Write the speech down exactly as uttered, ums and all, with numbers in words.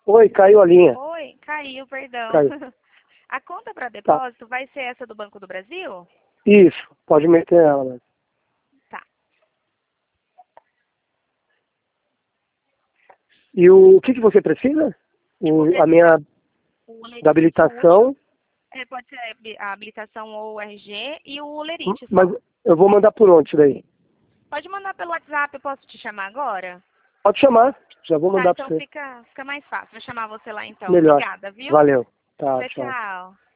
Oi, caiu a linha. Oi, caiu, perdão. Caiu. A conta para Tá. depósito vai ser essa do Banco do Brasil? Isso, pode meter ela, né? Tá. E o, o que, que você precisa? O, a minha O lerite, da habilitação, é, pode ser a habilitação ou o R G e o m- lerite mas só. eu vou mandar por onde isso daí? Pode mandar pelo WhatsApp, eu posso te chamar agora? Pode chamar, já vou Tá, mandar para então você. fica, fica mais fácil. Vou chamar você lá então. Melhor. Obrigada, viu? Valeu. Tá, Tchau, tchau. tchau.